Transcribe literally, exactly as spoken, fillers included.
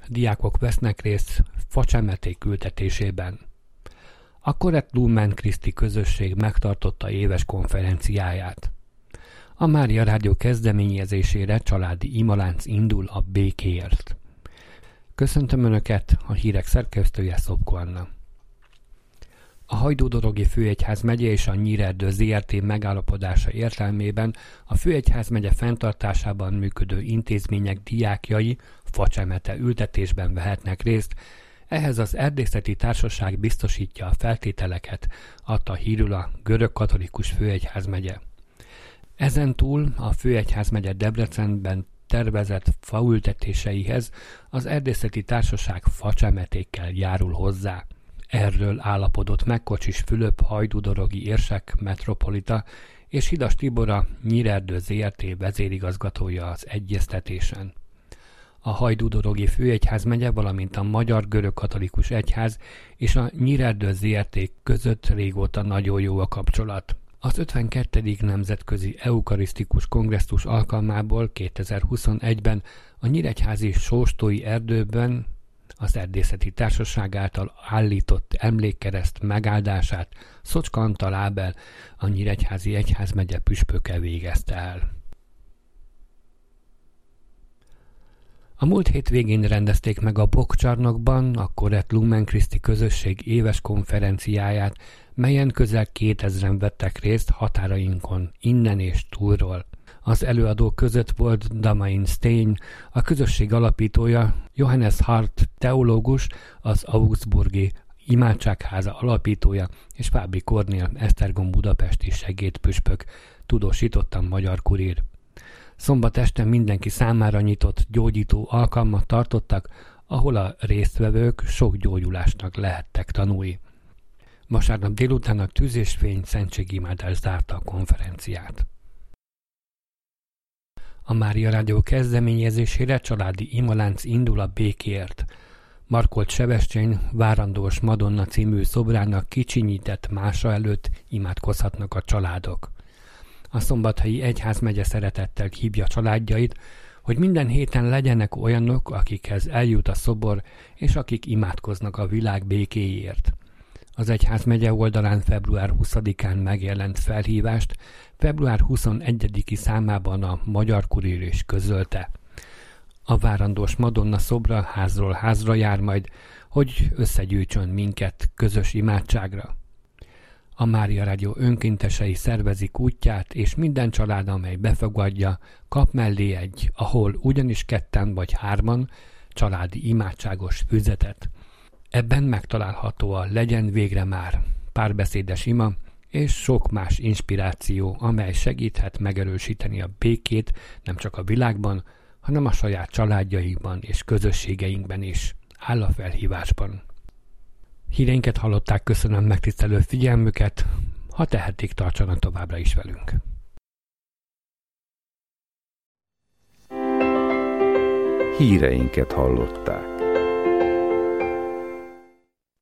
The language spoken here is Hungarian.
diákok vesznek részt facsemeték ültetésében. A Korett Lumen Christi közösség megtartotta éves konferenciáját. A Mária Rádió kezdeményezésére családi imalánc indul a békéért. Köszöntöm Önöket, a hírek szerkesztője Szopko Anna. A Hajdú-Dorogi Főegyházmegye és a Nyírerdő zé er té megállapodása értelmében a Főegyházmegye fenntartásában működő intézmények diákjai facsemete ültetésben vehetnek részt. Ehhez az Erdészeti Társaság biztosítja a feltételeket, adta hírül a Görögkatolikus Főegyházmegye. Ezentúl a Főegyházmegye Debrecenben tervezett faültetéseihez az Erdészeti Társaság facsemetékkel járul hozzá. Erről állapodott meg Kocsis Fülöp hajdú-dorogi érsek metropolita és Hidas Tibor a Nyírerdő zé er té vezérigazgatója az egyeztetésen. A Hajdú-Dorogi Főegyházmegye, valamint a Magyar Görögkatolikus Egyház és a Nyírerdő zé er té között régóta nagyon jó a kapcsolat. Az ötvenkettedik Nemzetközi Eukarisztikus Kongresszus alkalmából kétezer-huszonegyben a nyíregyházi Sóstói erdőben az Erdészeti Társaság által állított emlékkereszt megáldását Szocska Antal Ábel, a Nyíregyházi Egyházmegye püspöke végezte el. A múlt hétvégén rendezték meg a Bokkcsarnokban a Korett Lumen Christi közösség éves konferenciáját, melyen közel kétezren vettek részt határainkon, innen és túlról. Az előadók között volt Damain Stein, a közösség alapítója, Johannes Hart teológus, az Augsburgi Imádságháza alapítója, és Fábri Kornél Esztergom budapesti segédpüspök, tudósította a Magyar Kurír. Szombat este mindenki számára nyitott gyógyító alkalmat tartottak, ahol a résztvevők sok gyógyulásnak lehettek tanulni. Vasárnap délután a Tűz és Fény szentségimádás zárta a konferenciát. A Mária Rádió kezdeményezésére családi imalánc indul a békéért. Markolt Sebestyén Várandós Madonna című szobrának kicsinyített mása előtt imádkozhatnak a családok. A Szombathelyi Egyházmegye szeretettel hívja családjait, hogy minden héten legyenek olyanok, akikhez eljut a szobor, és akik imádkoznak a világ békéért. Az Egyházmegye oldalán február huszadikán megjelent felhívást február huszonegyediki számában a Magyar Kurír is közölte. A Várandós Madonna szobra házról házra jár majd, hogy összegyűjtsön minket közös imádságra. A Mária Rádió önkéntesei szervezik útját, és minden család, amely befogadja, kap mellé egy, ahol ugyanis ketten vagy hárman, családi imádságos füzetet. Ebben megtalálható a Legyen végre már párbeszédes ima, és sok más inspiráció, amely segíthet megerősíteni a békét nem csak a világban, hanem a saját családjaikban és közösségeinkben is, áll a felhívásban. Híreinket hallották, köszönöm megtisztelő figyelmüket, ha tehetik, tartsanak továbbra is velünk. Híreinket hallották.